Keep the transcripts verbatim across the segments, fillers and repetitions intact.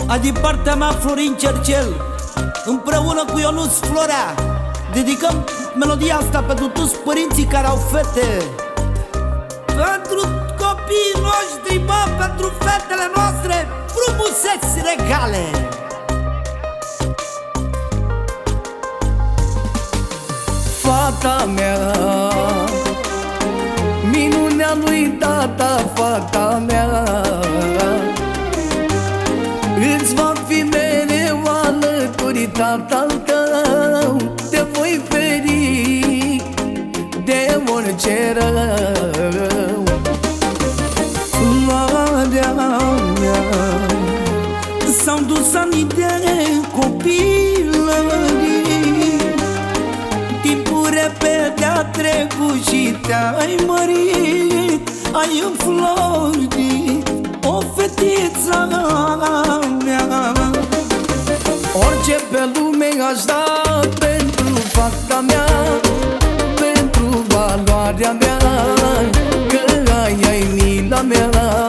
A din partea mea Florin Cercel, împreună cu Ionuț Florea, dedicăm melodia asta pentru toți părinții care au fete, pentru copiii noștri, mă, pentru fetele noastre, frumuseți regale. Fata mea, minunea lui tata, fata mea, îți va fi mereu alături tatăl tău. Te voi feri de orice rău. Floarea mea, s-au dus anii de copilării, timpul repede a trecut și te-ai mărit, ai înflorit o fetiță mea. Orice pe lume aș da pentru fata mea, pentru valoarea mea, că ai ai mila mea.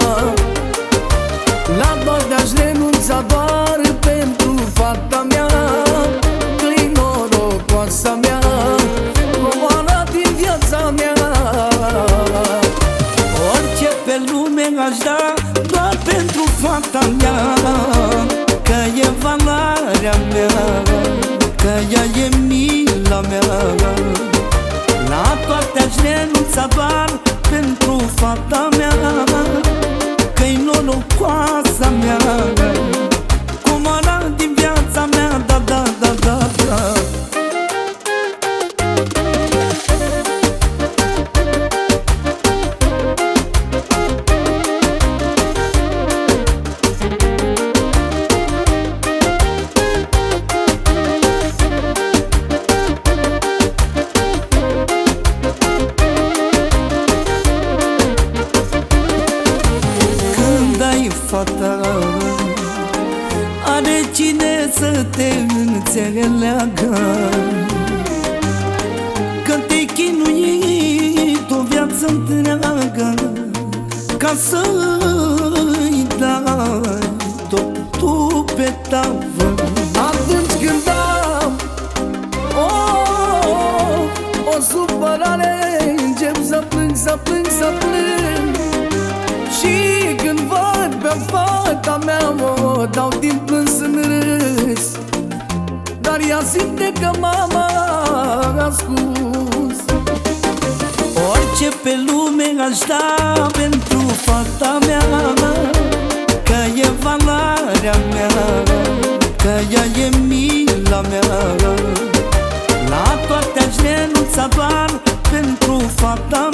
La toate aș renunța doar pentru fata mea, că-i norocoasa mea, comoara din viața mea. Orice pe lume aș da doar pentru fata mea, că e valoarea mea, că ea e mila mea. La toate aș renunța doar pentru fata mea, că-i norocoasa mea, comoara din viața mea, da, da, da, da, da. Fata are cine să te înțeleagă, că te-ai chinuit o viață întreagă ca să-i dai totul pe tavă. Atunci când am oh, o supărare, încep să plâng, să plâng, să plâng. Și când văd pe fata mea, mă dau din plâns în râs, dar ea simte că m-am ascuns. Orice pe lume aș da pentru fata mea, că e valoarea mea, că ea e mila mea. La toate aș renunța doar pentru fata